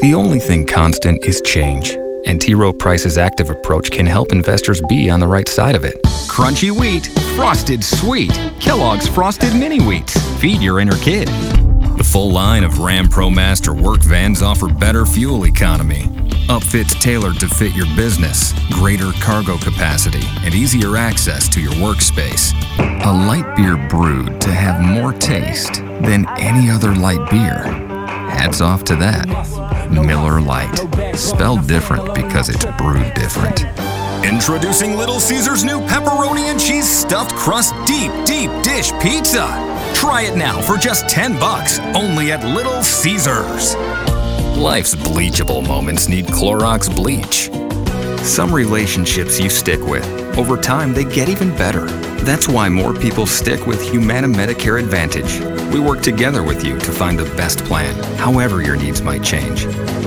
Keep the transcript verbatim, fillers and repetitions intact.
The only thing constant is change, and T. Rowe Price's active approach can help investors be on the right side of it. Crunchy wheat, frosted sweet. Kellogg's Frosted Mini Wheats. Feed your inner kid. The full line of Ram ProMaster work vans offer better fuel economy, upfits tailored to fit your business, greater cargo capacity, and easier access to your workspace. A light beer brewed to have more taste than any other light beer. Hats off to that. Miller Lite. Spelled different because it's brewed different. Introducing Little Caesars' new pepperoni and cheese stuffed crust deep, deep dish pizza. Try it now for just ten bucks, only at Little Caesars. Life's bleachable moments need Clorox bleach. Some relationships you stick with, over time they get even better. That's why more people stick with Humana Medicare Advantage. We work together with you to find the best plan, however your needs might change.